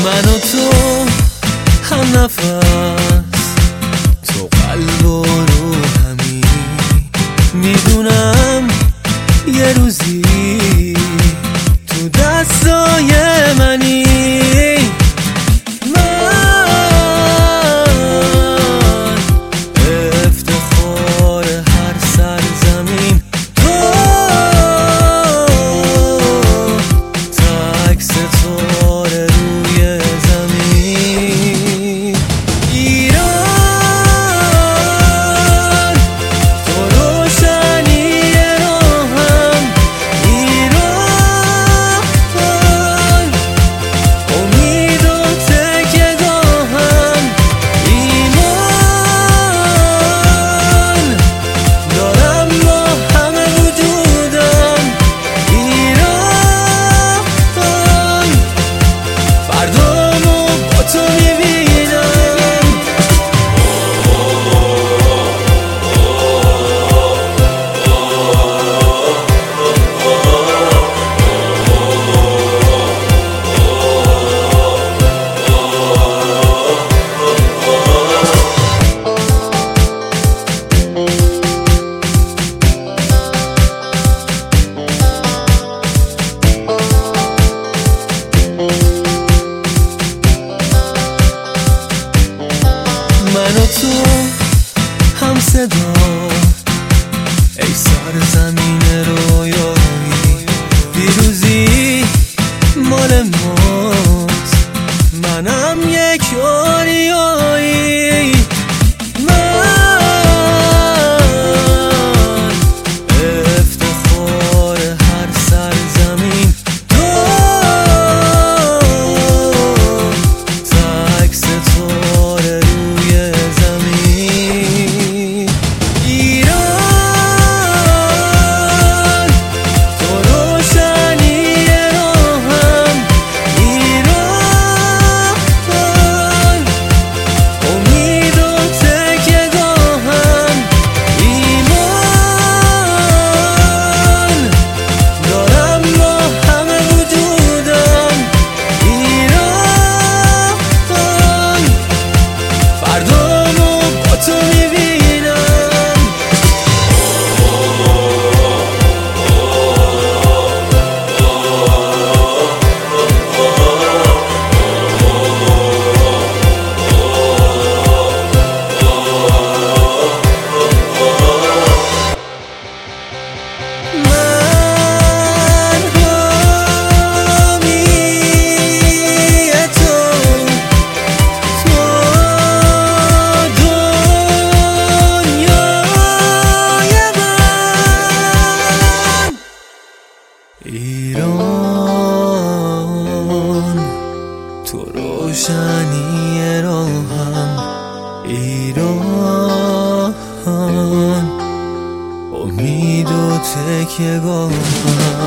من و تو هم نفس، تو قلب و روحمی. میدونم یه روزی تو دستای منی. من و تو هم صدا، ای سرزمین رویایی. پیروزی مال ماست، منم یک آریایی. من افتخار هر سرزمین، تو تک ستاره روی زمین. ایران تو روشنی راهم، ایران امید و تکیه‌گاهم. ایمان دارم با همه وجودم. ایران فردامو با تو میبینم. من حامی تو، تو دنیای من. ایران تو روشنی راهم، ایران امید و تکیه‌گاهم.